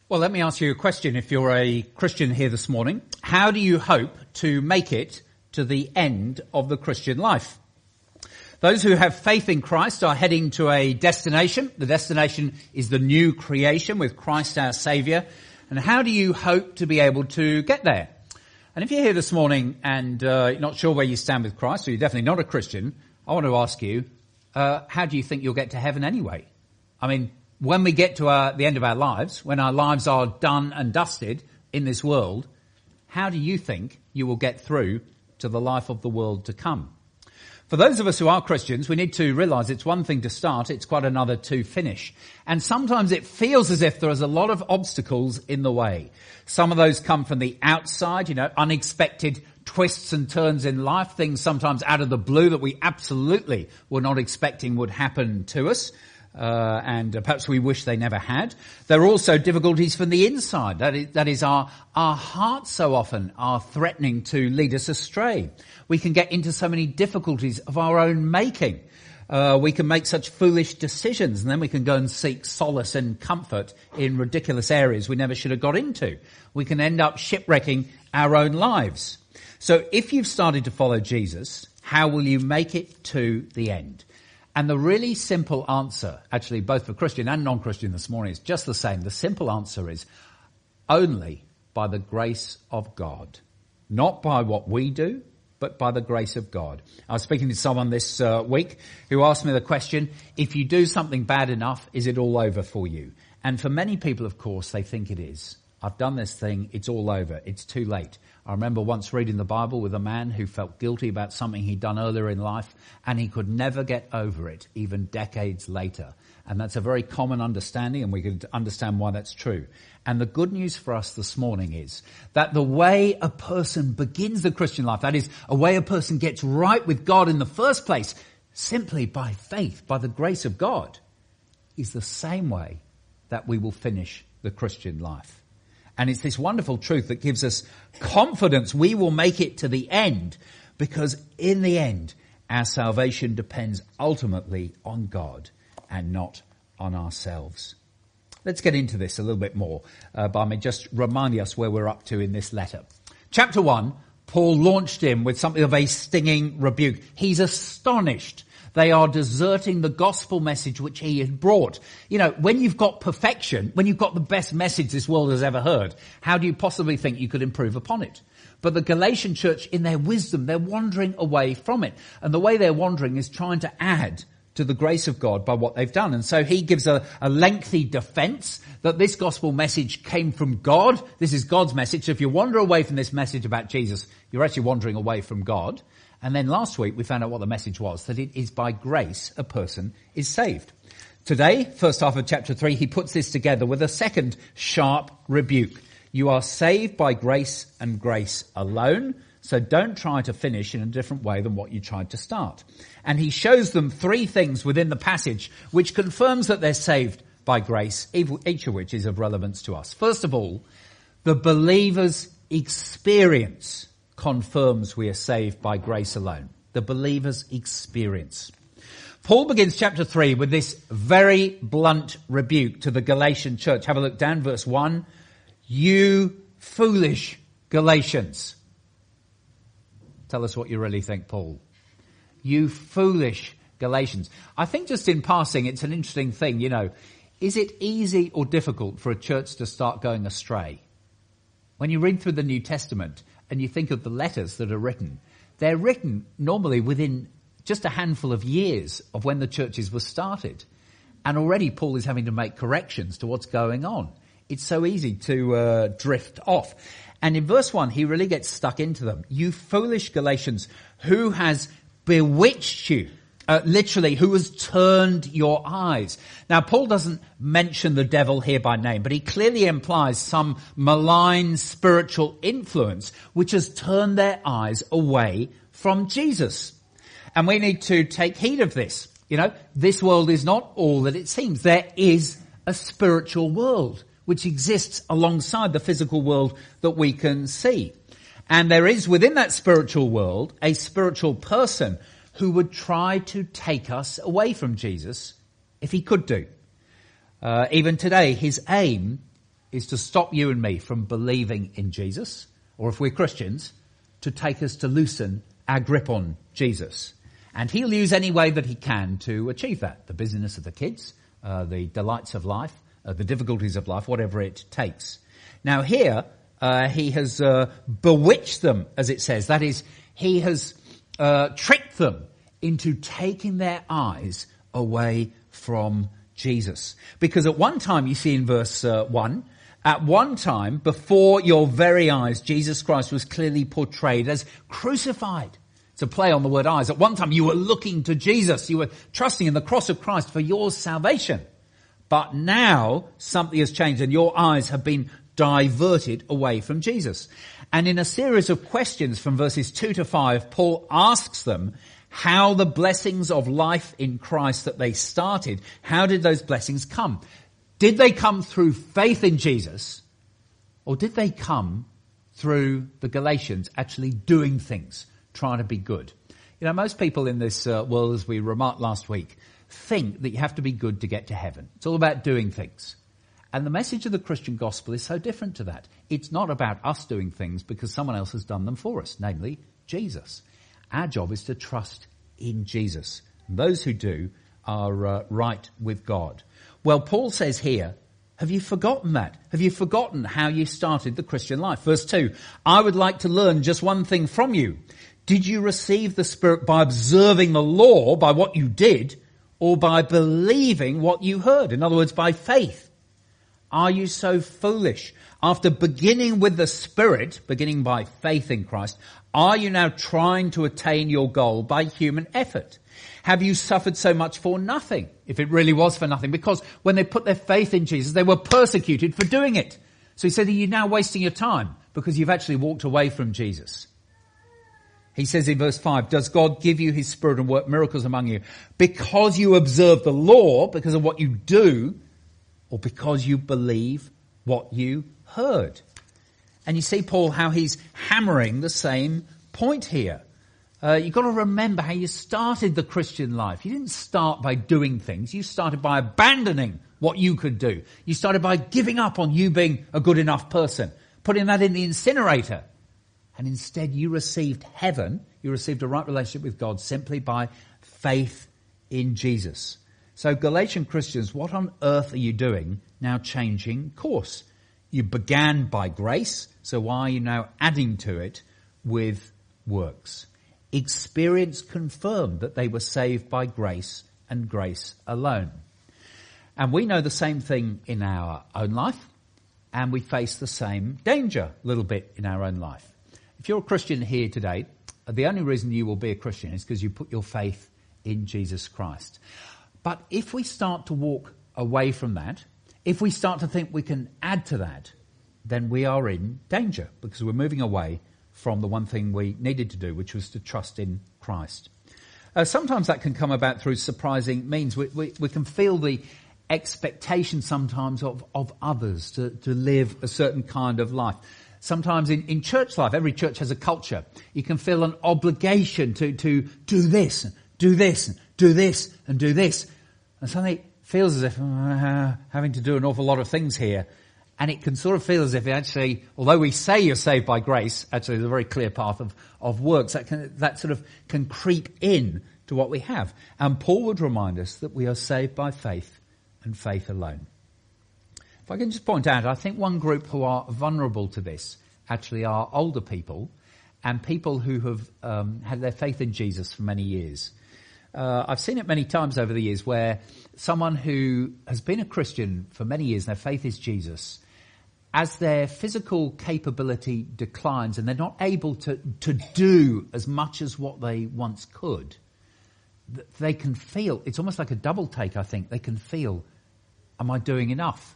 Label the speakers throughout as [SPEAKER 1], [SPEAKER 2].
[SPEAKER 1] Well, let me ask you a question. If you're a Christian here this morning, how do you hope to make it to the end of the Christian life? Those who have faith in Christ are heading to a destination. The destination is the new creation with Christ our Saviour. And how do you hope to be able to get there? And if you're here this morning and you're not sure where you stand with Christ, or you're definitely not a Christian, I want to ask you, how do you think you'll get to heaven anyway? I mean, when we get to the end of our lives, when our lives are done and dusted in this world, how do you think you will get through to the life of the world to come? For those of us who are Christians, we need to realize it's one thing to start, it's quite another to finish. And sometimes it feels as if there is a lot of obstacles in the way. Some of those come from the outside, unexpected twists and turns in life, things sometimes out of the blue that we absolutely were not expecting would happen to us. And perhaps we wish they never had. There are also difficulties from the inside. That is our hearts so often are threatening to lead us astray. We can get into so many difficulties of our own making. We can make such foolish decisions, and then we can go and seek solace and comfort in ridiculous areas we never should have got into. We can end up shipwrecking our own lives. So if you've started to follow Jesus, how will you make it to the end? And the really simple answer, actually both for Christian and non-Christian this morning, is just the same. The simple answer is only by the grace of God. Not by what we do, but by the grace of God. I was speaking to someone this week who asked me the question, if you do something bad enough, is it all over for you? And for many people, of course, they think it is. I've done this thing, it's all over, it's too late. I remember once reading the Bible with a man who felt guilty about something he'd done earlier in life, and he could never get over it, even decades later. And that's a very common understanding, and we can understand why that's true. And the good news for us this morning is that the way a person begins the Christian life, that is, a way a person gets right with God in the first place, simply by faith, by the grace of God, is the same way that we will finish the Christian life. And it's this wonderful truth that gives us confidence we will make it to the end, because in the end, our salvation depends ultimately on God and not on ourselves. Let's get into this a little bit more by me just reminding us where we're up to in this letter. Chapter 1, Paul launched in with something of a stinging rebuke. He's astonished. They are deserting the gospel message which he had brought. When you've got perfection, when you've got the best message this world has ever heard, how do you possibly think you could improve upon it? But the Galatian church, in their wisdom, they're wandering away from it. And the way they're wandering is trying to add to the grace of God by what they've done. And so he gives a lengthy defense that this gospel message came from God. This is God's message. So if you wander away from this message about Jesus, you're actually wandering away from God. And then last week we found out what the message was, that it is by grace a person is saved. Today, first half of chapter 3, he puts this together with a second sharp rebuke. You are saved by grace and grace alone, so don't try to finish in a different way than what you tried to start. And he shows them three things within the passage which confirms that they're saved by grace, each of which is of relevance to us. First of all, the believer's experience confirms we are saved by grace alone. The believer's experience. Paul begins chapter 3 with this very blunt rebuke to the Galatian church. Have a look down, verse 1. You foolish Galatians. Tell us what you really think, Paul. You foolish Galatians. I think just in passing, it's an interesting thing, Is it easy or difficult for a church to start going astray? When you read through the New Testament and you think of the letters that are written, they're written normally within just a handful of years of when the churches were started. And already Paul is having to make corrections to what's going on. It's so easy to drift off. And in verse 1, he really gets stuck into them. You foolish Galatians, who has bewitched you? Literally, who has turned your eyes. Now, Paul doesn't mention the devil here by name, but he clearly implies some malign spiritual influence which has turned their eyes away from Jesus. And we need to take heed of this. This world is not all that it seems. There is a spiritual world which exists alongside the physical world that we can see. And there is within that spiritual world a spiritual person who would try to take us away from Jesus if he could do. Even today, his aim is to stop you and me from believing in Jesus, or if we're Christians, to take us to loosen our grip on Jesus. And he'll use any way that he can to achieve that. The busyness of the kids, the delights of life, the difficulties of life, whatever it takes. Now here, he has bewitched them, as it says. That is, he has tricked them into taking their eyes away from Jesus. Because at one time, you see in verse 1, at one time, before your very eyes, Jesus Christ was clearly portrayed as crucified. It's a play on the word eyes. At one time, you were looking to Jesus. You were trusting in the cross of Christ for your salvation. But now, something has changed and your eyes have been diverted away from Jesus. And in a series of questions from verses 2 to 5, Paul asks them how the blessings of life in Christ that they started, how did those blessings come? Did they come through faith in Jesus, or did they come through the Galatians actually doing things, trying to be good? You know, most people in this world, as we remarked last week, think that you have to be good to get to heaven. It's all about doing things. And the message of the Christian gospel is so different to that. It's not about us doing things because someone else has done them for us, namely Jesus. Our job is to trust in Jesus. And those who do are right with God. Well, Paul says here, have you forgotten that? Have you forgotten how you started the Christian life? Verse 2, I would like to learn just one thing from you. Did you receive the Spirit by observing the law, by what you did, or by believing what you heard? In other words, by faith. Are you so foolish? After beginning with the Spirit, beginning by faith in Christ, are you now trying to attain your goal by human effort? Have you suffered so much for nothing? If it really was for nothing, because when they put their faith in Jesus, they were persecuted for doing it. So he said, you're now wasting your time because you've actually walked away from Jesus. He says in verse 5, does God give you his Spirit and work miracles among you because you observe the law, because of what you do, or because you believe what you heard? And you see, Paul, how he's hammering the same point here. You've got to remember how you started the Christian life. You didn't start by doing things. You started by abandoning what you could do. You started by giving up on you being a good enough person, putting that in the incinerator. And instead you received heaven. You received a right relationship with God simply by faith in Jesus. So Galatian Christians, what on earth are you doing now changing course? You began by grace, so why are you now adding to it with works? Experience confirmed that they were saved by grace and grace alone. And we know the same thing in our own life, and we face the same danger a little bit in our own life. If you're a Christian here today, the only reason you will be a Christian is because you put your faith in Jesus Christ. But if we start to walk away from that, if we start to think we can add to that, then we are in danger because we're moving away from the one thing we needed to do, which was to trust in Christ. Sometimes that can come about through surprising means. We can feel the expectation sometimes of others to live a certain kind of life. Sometimes in church life, every church has a culture. You can feel an obligation to do this, and do this, and do this, and do this. And suddenly it feels as if having to do an awful lot of things here. And it can sort of feel as if actually, although we say you're saved by grace, actually there's a very clear path of works that sort of can creep in to what we have. And Paul would remind us that we are saved by faith and faith alone. If I can just point out, I think one group who are vulnerable to this actually are older people and people who have had their faith in Jesus for many years. I've seen it many times over the years where someone who has been a Christian for many years, and their faith is Jesus, as their physical capability declines and they're not able to do as much as what they once could, they can feel, it's almost like a double take, I think. They can feel, am I doing enough?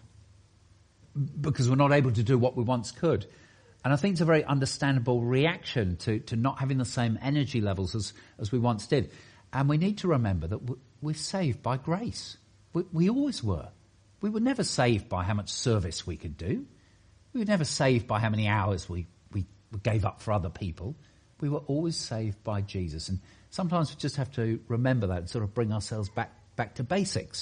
[SPEAKER 1] Because we're not able to do what we once could. And I think it's a very understandable reaction to not having the same energy levels as we once did. And we need to remember that we're saved by grace. We always were. We were never saved by how much service we could do. We were never saved by how many hours we gave up for other people. We were always saved by Jesus. And sometimes we just have to remember that and sort of bring ourselves back to basics.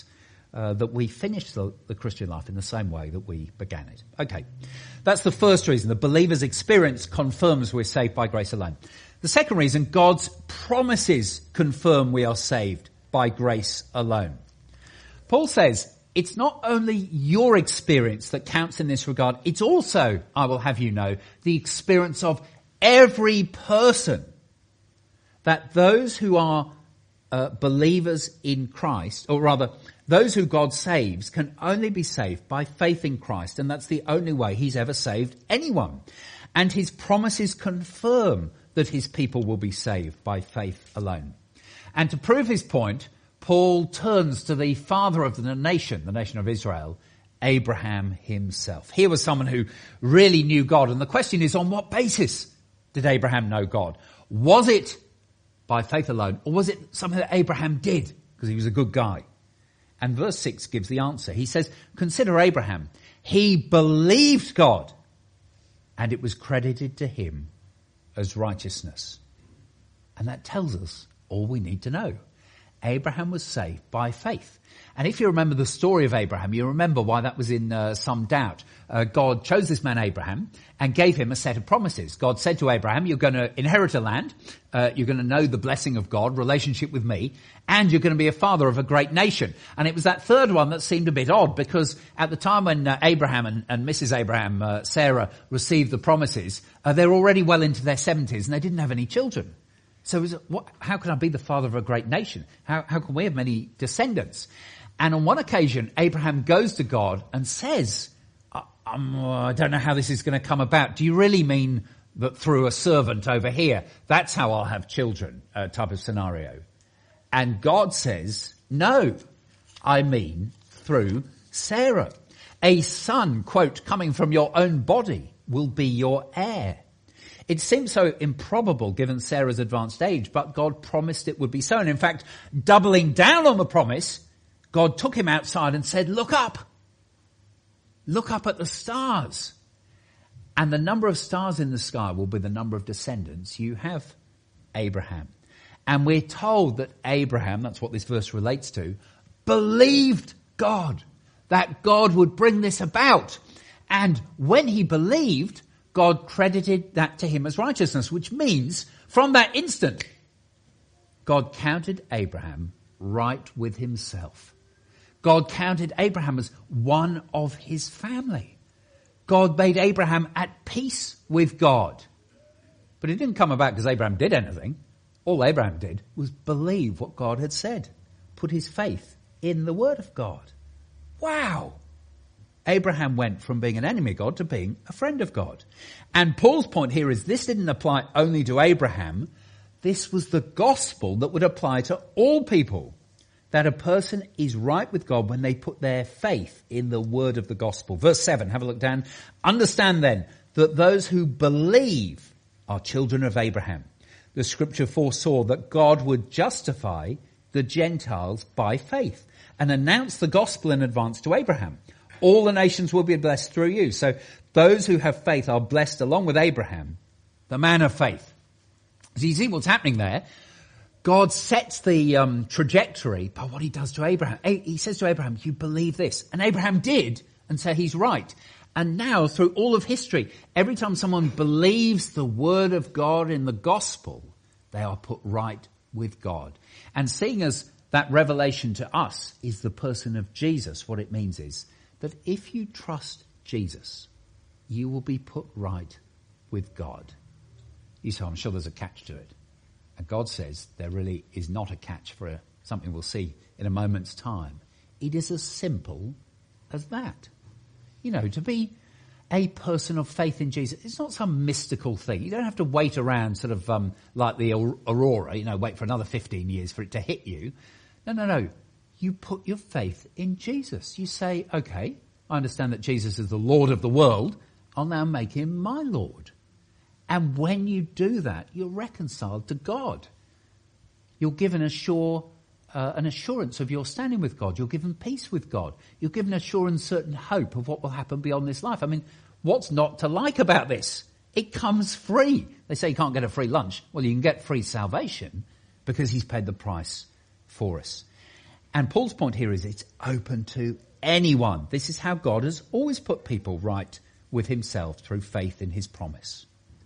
[SPEAKER 1] that we finish the Christian life in the same way that we began it. Okay, that's the first reason. The believer's experience confirms we're saved by grace alone. The second reason, God's promises confirm we are saved by grace alone. Paul says, it's not only your experience that counts in this regard, it's also, I will have you know, the experience of every person. That those who are believers in Christ, or rather, those who God saves can only be saved by faith in Christ, and that's the only way he's ever saved anyone. And his promises confirm that his people will be saved by faith alone. And to prove his point, Paul turns to the father of the nation of Israel, Abraham himself. Here was someone who really knew God, and the question is, on what basis did Abraham know God? Was it by faith alone, or was it something that Abraham did because he was a good guy? And verse 6 gives the answer. He says, consider Abraham. He believed God, and it was credited to him as righteousness. And that tells us all we need to know. Abraham was saved by faith. And if you remember the story of Abraham, you remember why that was in some doubt. God chose this man Abraham and gave him a set of promises. God said to Abraham, you're going to inherit a land, you're going to know the blessing of God, relationship with me, and you're going to be a father of a great nation. And it was that third one that seemed a bit odd, because at the time when Abraham and Mrs. Abraham, Sarah, received the promises, they were already well into their 70s and they didn't have any children. So how can I be the father of a great nation? How can we have many descendants? And on one occasion, Abraham goes to God and says, I don't know how this is going to come about. Do you really mean that through a servant over here, that's how I'll have children, type of scenario? And God says, no, I mean through Sarah. A son, quote, coming from your own body will be your heir. It seems so improbable given Sarah's advanced age, but God promised it would be so. And in fact, doubling down on the promise, God took him outside and said, look up. Look up at the stars. And the number of stars in the sky will be the number of descendants you have, Abraham. And we're told that Abraham, that's what this verse relates to, believed God, that God would bring this about. And when he believed, God credited that to him as righteousness, which means from that instant, God counted Abraham right with himself. God counted Abraham as one of his family. God made Abraham at peace with God. But it didn't come about because Abraham did anything. All Abraham did was believe what God had said, put his faith in the word of God. Wow! Abraham went from being an enemy of God to being a friend of God. And Paul's point here is this didn't apply only to Abraham. This was the gospel that would apply to all people. That a person is right with God when they put their faith in the word of the gospel. Verse 7, have a look down. Understand then that those who believe are children of Abraham. The scripture foresaw that God would justify the Gentiles by faith and announce the gospel in advance to Abraham. All the nations will be blessed through you. So those who have faith are blessed along with Abraham, the man of faith. So you see what's happening there. God sets the trajectory by what he does to Abraham. He says to Abraham, you believe this. And Abraham did, and so he's right. And now, through all of history, every time someone believes the word of God in the gospel, they are put right with God. And seeing as that revelation to us is the person of Jesus, what it means is that if you trust Jesus, you will be put right with God. You say, I'm sure there's a catch to it. And God says there really is not a catch for something we'll see in a moment's time. It is as simple as that. You know, to be a person of faith in Jesus, it's not some mystical thing. You don't have to wait around sort of like the aurora, wait for another 15 years for it to hit you. No. You put your faith in Jesus. You say, okay, I understand that Jesus is the Lord of the world. I'll now make him my Lord. And when you do that, you're reconciled to God. You're given an assurance of your standing with God. You're given peace with God. You're given a sure and certain hope of what will happen beyond this life. I mean, what's not to like about this? It comes free. They say you can't get a free lunch. Well, you can get free salvation because he's paid the price for us. And Paul's point here is it's open to anyone. This is how God has always put people right with himself through faith in his promise.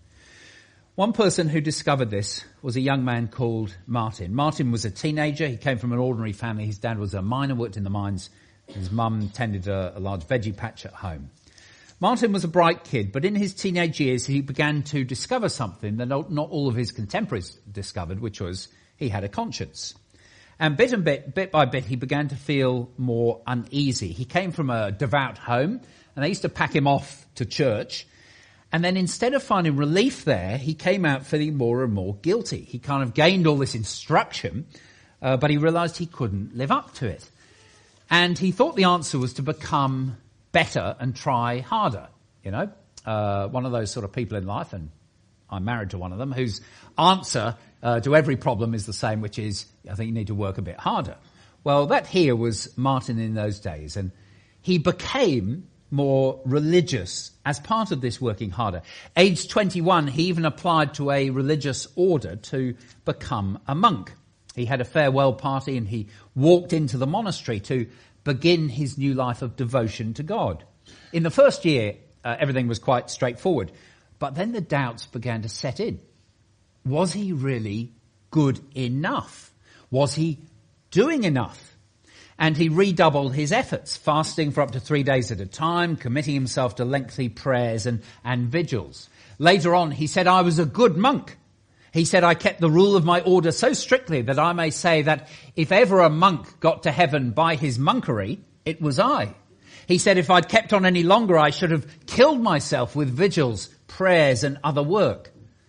[SPEAKER 1] One person who discovered this was a young man called Martin. Martin was a teenager. He came from an ordinary family. His dad was a miner, worked in the mines. His mum tended a large veggie patch at home. Martin was a bright kid, but in his teenage years he began to discover something that not all of his contemporaries discovered, which was he had a conscience. And bit by bit, he began to feel more uneasy. He came from a devout home, and they used to pack him off to church. And then instead of finding relief there, he came out feeling more and more guilty. He kind of gained all this instruction, but he realized he couldn't live up to it. And he thought the answer was to become better and try harder. One of those sort of people in life, and I'm married to one of them, whose answer to every problem is the same, which is, I think you need to work a bit harder. Well, that here was Martin in those days, and he became more religious as part of this working harder. Aged 21, he even applied to a religious order to become a monk. He had a farewell party and he walked into the monastery to begin his new life of devotion to God. In the first year, everything was quite straightforward, but then the doubts began to set in. Was he really good enough? Was he doing enough? And he redoubled his efforts, fasting for up to 3 days at a time, committing himself to lengthy prayers and vigils. Later on, he said, I was a good monk. He said, I kept the rule of my order so strictly that I may say that if ever a monk got to heaven by his monkery, it was I. He said, if I'd kept on any longer, I should have killed myself with vigils, prayers, and other work.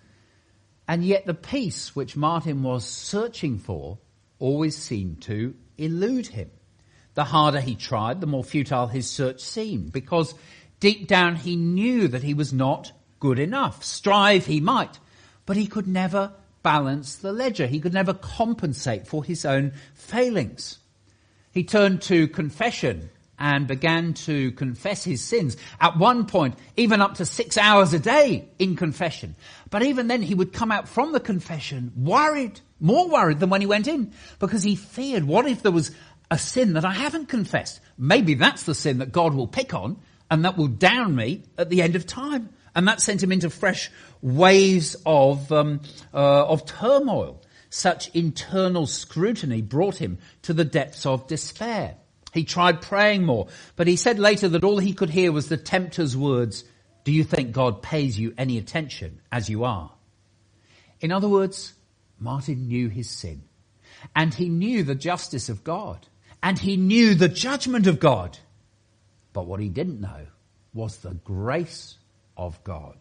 [SPEAKER 1] And yet the peace which Martin was searching for always seemed to elude him. The harder he tried, the more futile his search seemed, because deep down he knew that he was not good enough. Strive he might, but he could never balance the ledger. He could never compensate for his own failings. He turned to confession and began to confess his sins. At one point, even up to 6 hours a day in confession. But even then he would come out from the confession worried, more worried than when he went in, because he feared, what if there was a sin that I haven't confessed? Maybe that's the sin that God will pick on and that will down me at the end of time. And that sent him into fresh waves of turmoil. Such internal scrutiny brought him to the depths of despair. He tried praying more, but he said later that all he could hear was the tempter's words, do you think God pays you any attention as you are? In other words, Martin knew his sin, and he knew the justice of God, and he knew the judgment of God. But what he didn't know was the grace of God.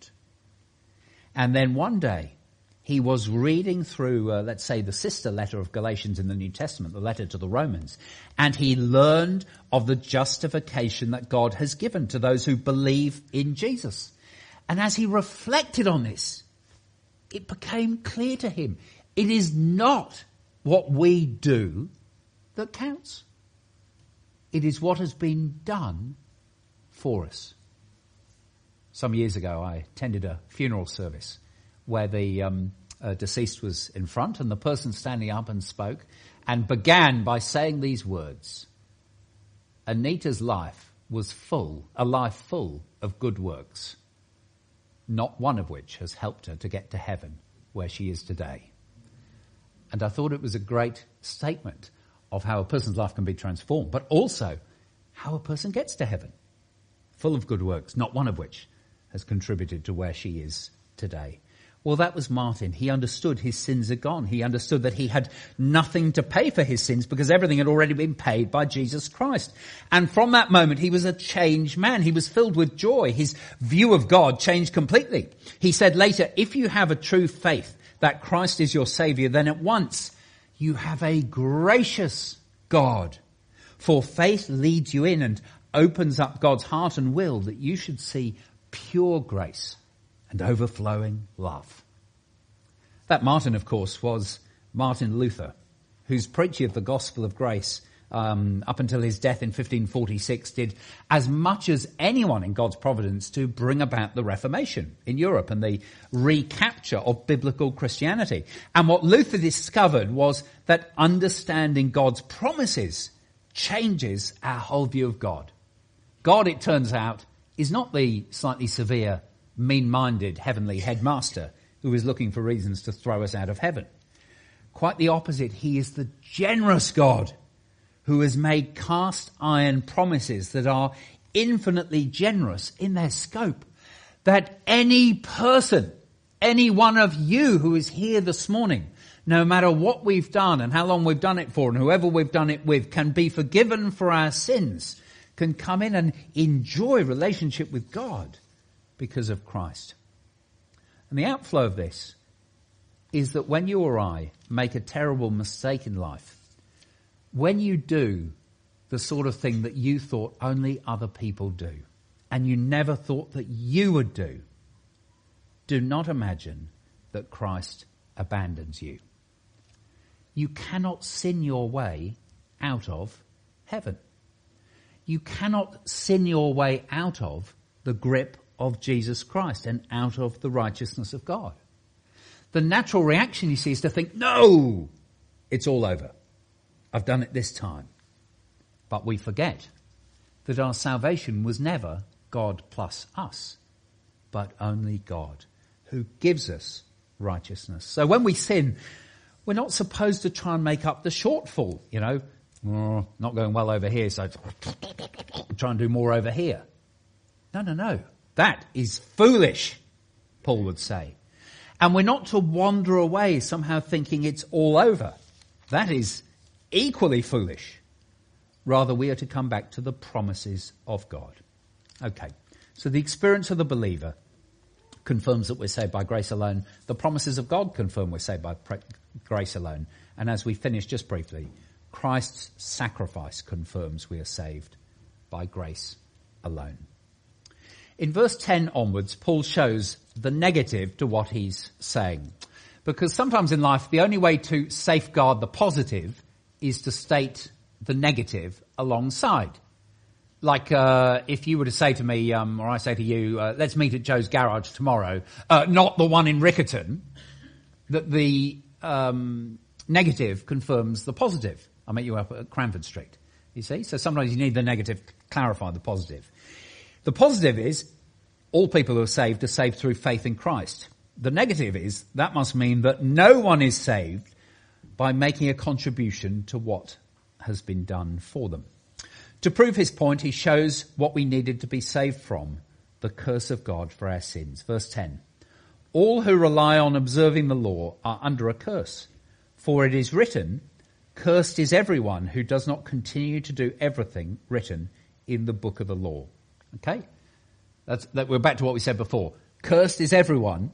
[SPEAKER 1] And then one day, he was reading through, let's say, the sister letter of Galatians in the New Testament, the letter to the Romans, and he learned of the justification that God has given to those who believe in Jesus. And as he reflected on this, it became clear to him, it is not what we do that counts. It is what has been done for us. Some years ago, I attended a funeral service where the deceased was in front, and the person standing up and spoke and began by saying these words. Anita's life was a life full of good works, not one of which has helped her to get to heaven where she is today. And I thought it was a great statement of how a person's life can be transformed, but also how a person gets to heaven, full of good works, not one of which has contributed to where she is today. Well, that was Martin. He understood his sins are gone. He understood that he had nothing to pay for his sins because everything had already been paid by Jesus Christ. And from that moment, he was a changed man. He was filled with joy. His view of God changed completely. He said later, if you have a true faith that Christ is your Savior, then at once you have a gracious God. For faith leads you in and opens up God's heart and will that you should see pure grace and overflowing love. That Martin, of course, was Martin Luther, whose preaching of the gospel of grace up until his death in 1546, did as much as anyone in God's providence to bring about the Reformation in Europe and the recapture of biblical Christianity. And what Luther discovered was that understanding God's promises changes our whole view of God. God, it turns out, is not the slightly severe, mean-minded heavenly headmaster who is looking for reasons to throw us out of heaven. Quite the opposite. He is the generous God who has made cast iron promises that are infinitely generous in their scope. That any person, any one of you who is here this morning, no matter what we've done and how long we've done it for and whoever we've done it with, can be forgiven for our sins, can come in and enjoy relationship with God because of Christ. And the outflow of this is that when you or I make a terrible mistake in life, when you do the sort of thing that you thought only other people do, and you never thought that you would do not imagine that Christ abandons you. You cannot sin your way out of heaven. You cannot sin your way out of the grip of Jesus Christ and out of the righteousness of God. The natural reaction, you see, is to think, no, it's all over. I've done it this time. But we forget that our salvation was never God plus us, but only God who gives us righteousness. So when we sin, we're not supposed to try and make up the shortfall, not going well over here, so try and do more over here. No. That is foolish, Paul would say. And we're not to wander away somehow thinking it's all over. That is equally foolish. Rather, we are to come back to the promises of God. Okay, so the experience of the believer confirms that we're saved by grace alone. The promises of God confirm we're saved by grace alone. And as we finish just briefly, Christ's sacrifice confirms we are saved by grace alone. In verse 10 onwards, Paul shows the negative to what he's saying. Because sometimes in life, the only way to safeguard the positive is to state the negative alongside. Like if you were to say to me, or I say to you, let's meet at Joe's garage tomorrow, not the one in Rickerton, that the negative confirms the positive. I'll meet you up at Cranford Street, you see. So sometimes you need the negative to clarify the positive. The positive is all people who are saved through faith in Christ. The negative is that must mean that no one is saved by making a contribution to what has been done for them. To prove his point, he shows what we needed to be saved from, the curse of God for our sins. Verse 10, all who rely on observing the law are under a curse, for it is written, cursed is everyone who does not continue to do everything written in the book of the law. Okay? We're back to what we said before. Cursed is everyone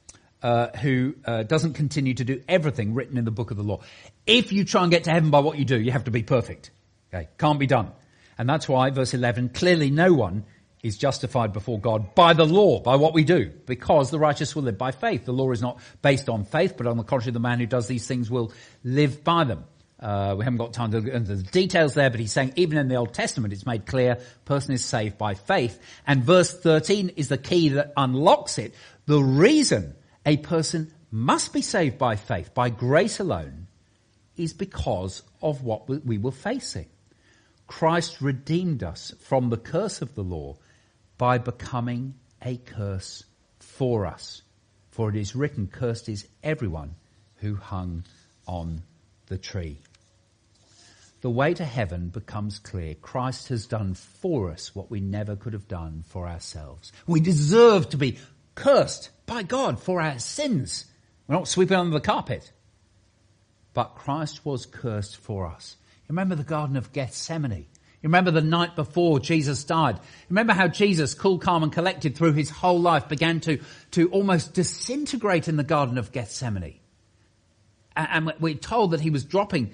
[SPEAKER 1] who doesn't continue to do everything written in the book of the law. If you try and get to heaven by what you do, you have to be perfect. Okay? Can't be done. And that's why, verse 11, clearly no one is justified before God by the law, by what we do, because the righteous will live by faith. The law is not based on faith, but on the contrary, the man who does these things will live by them. We haven't got time to go into the details there, but he's saying even in the Old Testament it's made clear a person is saved by faith. And verse 13 is the key that unlocks it. The reason a person must be saved by faith, by grace alone, is because of what we were facing. Christ redeemed us from the curse of the law by becoming a curse for us. For it is written, cursed is everyone who hung on the tree. The way to heaven becomes clear. Christ has done for us what we never could have done for ourselves. We deserve to be cursed by God for our sins. We're not sweeping under the carpet. But Christ was cursed for us. Remember the Garden of Gethsemane. You remember the night before Jesus died. Remember how Jesus, cool, calm and collected through his whole life, began to almost disintegrate in the Garden of Gethsemane. And we're told that he was dropping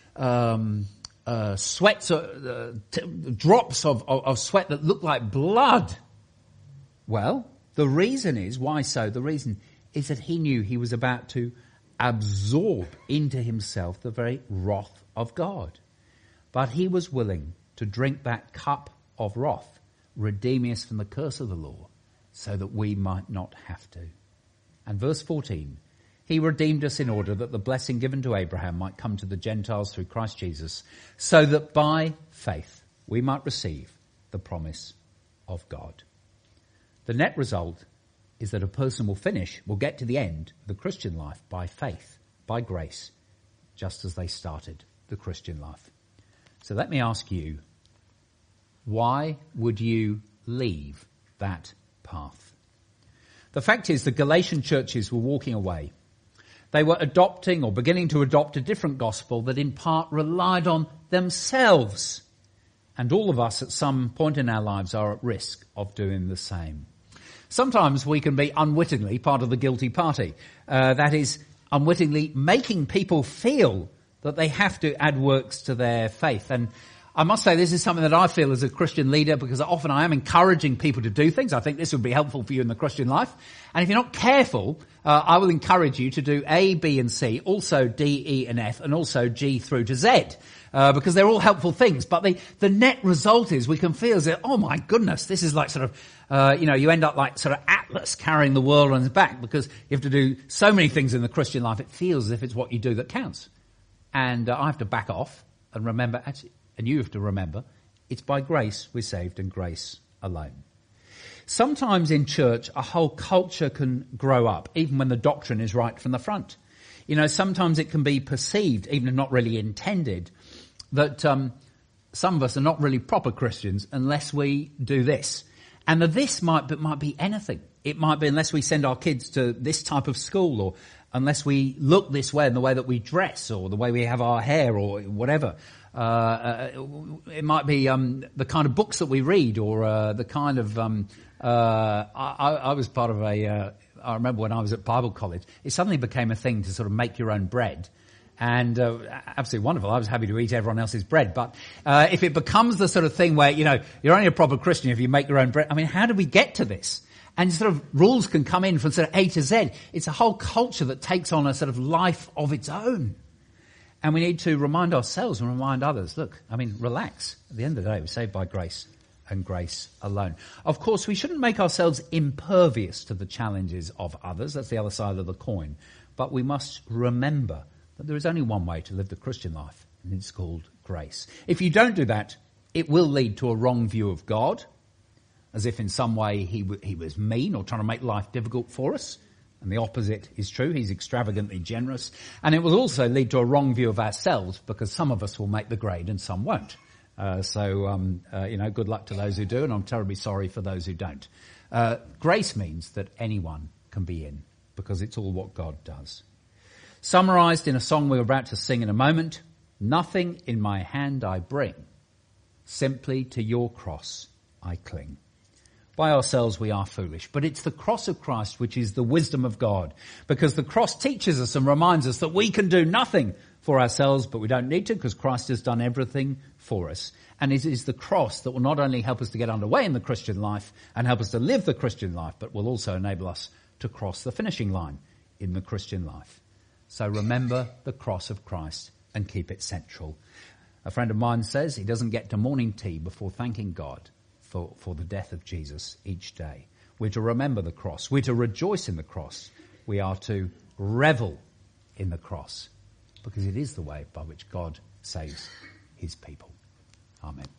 [SPEAKER 1] drops of sweat that looked like blood. Well, the reason is, why so? The reason is that he knew he was about to absorb into himself the very wrath of God. but he was willing to drink that cup of wrath, redeeming us from the curse of the law, so that we might not have to. And verse 14, he redeemed us in order that the blessing given to Abraham might come to the Gentiles through Christ Jesus, so that by faith we might receive the promise of God. The net result is that a person will get to the end of the Christian life by faith, by grace, just as they started the Christian life. So let me ask you, why would you leave that path? The fact is the Galatian churches were walking away. They were adopting or beginning to adopt a different gospel that in part relied on themselves. And all of us at some point in our lives are at risk of doing the same. Sometimes we can be unwittingly part of the guilty party. That is, unwittingly making people feel that they have to add works to their faith. And I must say this is something that I feel as a Christian leader, because often I am encouraging people to do things. I think this would be helpful for you in the Christian life. And if you're not careful, I will encourage you to do A, B and C, also D, E and F, and also G through to Z. Because they're all helpful things. But the net result is we can feel that, oh my goodness, this is like sort of, you end up like sort of Atlas carrying the world on his back, because you have to do so many things in the Christian life. It feels as if it's what you do that counts. And I have to back off and remember, actually, and you have to remember, it's by grace we're saved and grace alone. Sometimes in church, a whole culture can grow up, even when the doctrine is right from the front. Sometimes it can be perceived, even if not really intended, that some of us are not really proper Christians unless we do this. And the this might be anything. It might be unless we send our kids to this type of school, or unless we look this way in the way that we dress, or the way we have our hair, or whatever. It might be the kind of books that we read, or the kind of... I was part of I remember when I was at Bible college, it suddenly became a thing to sort of make your own bread. And absolutely wonderful. I was happy to eat everyone else's bread. But if it becomes the sort of thing where, you're only a proper Christian if you make your own bread. I mean, how do we get to this? And sort of rules can come in from sort of A to Z. It's a whole culture that takes on a sort of life of its own. And we need to remind ourselves and remind others, look, relax. At the end of the day, we're saved by grace and grace alone. Of course, we shouldn't make ourselves impervious to the challenges of others. That's the other side of the coin. But we must remember that there is only one way to live the Christian life, and it's called grace. If you don't do that, it will lead to a wrong view of God, as if in some way he was mean or trying to make life difficult for us. And the opposite is true. He's extravagantly generous. And it will also lead to a wrong view of ourselves, because some of us will make the grade and some won't. Good luck to those who do, and I'm terribly sorry for those who don't. Grace means that anyone can be in, because it's all what God does. Summarized in a song we're about to sing in a moment, nothing in my hand I bring, simply to your cross I cling. By ourselves we are foolish, but it's the cross of Christ which is the wisdom of God, because the cross teaches us and reminds us that we can do nothing for ourselves, but we don't need to, because Christ has done everything for us. And it is the cross that will not only help us to get underway in the Christian life and help us to live the Christian life, but will also enable us to cross the finishing line in the Christian life. So remember the cross of Christ and keep it central. A friend of mine says he doesn't get to morning tea before thanking God for the death of Jesus each day. We're to remember the cross. We're to rejoice in the cross. We are to revel in the cross, because it is the way by which God saves his people. Amen.